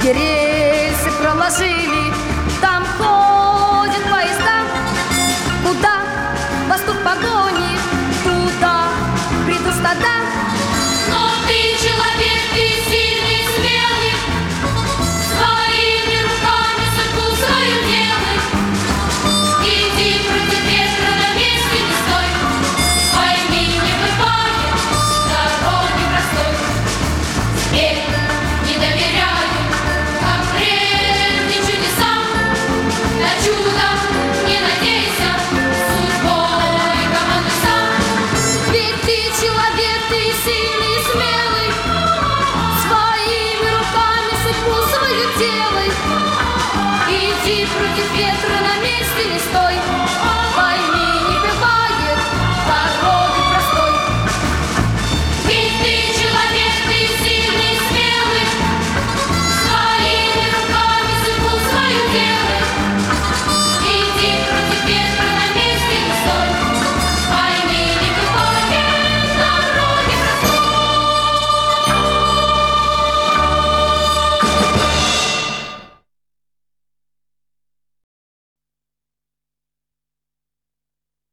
где рельсы проложили, там ходят поезда. Куда восток погони, туда придут стада. Но ты человек, ты сильный, смелый, своими руками судьбу свою делай. Иди против ветра, на месте не стой, пойми, не бывает дороги простой. Теперь не доверяю, как прежде чудесам, на чудо не надейся, судьбой командуй сам. Ведь ты человек, ты сильный и смелый, своими руками судьбу свою делай. Иди против ветра, на месте не стой.